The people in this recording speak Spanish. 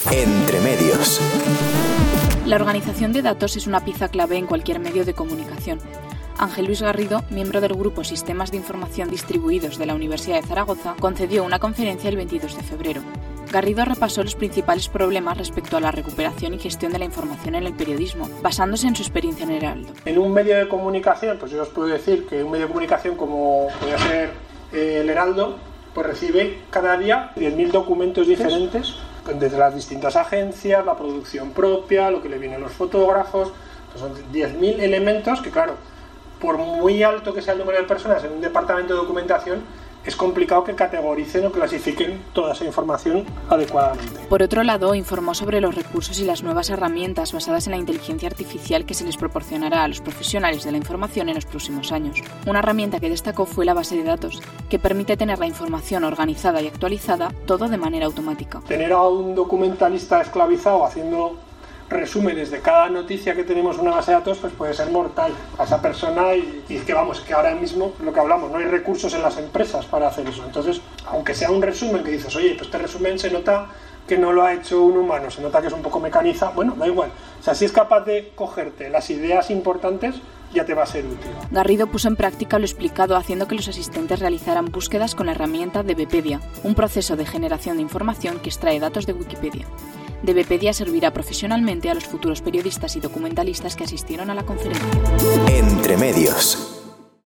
Entre medios. La organización de datos es una pieza clave en cualquier medio de comunicación. Ángel Luis Garrido, miembro del Grupo Sistemas de Información Distribuidos de la Universidad de Zaragoza, concedió una conferencia el 22 de febrero. Garrido repasó los principales problemas respecto a la recuperación y gestión de la información en el periodismo, basándose en su experiencia en el Heraldo. En un medio de comunicación, pues yo os puedo decir que un medio de comunicación como puede ser el Heraldo, pues recibe cada día 10.000 documentos diferentes, desde las distintas agencias, la producción propia, lo que le vienen los fotógrafos, pues son 10.000 elementos que, claro, por muy alto que sea el número de personas en un departamento de documentación, es complicado que categoricen o clasifiquen toda esa información adecuadamente. Por otro lado, informó sobre los recursos y las nuevas herramientas basadas en la inteligencia artificial que se les proporcionará a los profesionales de la información en los próximos años. Una herramienta que destacó fue la base de datos, que permite tener la información organizada y actualizada, todo de manera automática. Tener a un documentalista esclavizado haciendo resúmenes de cada noticia que tenemos en una base de datos, pues puede ser mortal a esa persona y que vamos, que ahora mismo, lo que hablamos, no hay recursos en las empresas para hacer eso. Entonces, aunque sea un resumen que dices, oye, pues este resumen se nota que no lo ha hecho un humano, se nota que es un poco mecanizado, bueno, da igual. O sea, si es capaz de cogerte las ideas importantes, ya te va a ser útil. Garrido puso en práctica lo explicado haciendo que los asistentes realizaran búsquedas con la herramienta DBpedia, un proceso de generación de información que extrae datos de Wikipedia. DBpedia servirá profesionalmente a los futuros periodistas y documentalistas que asistieron a la conferencia. Entre medios.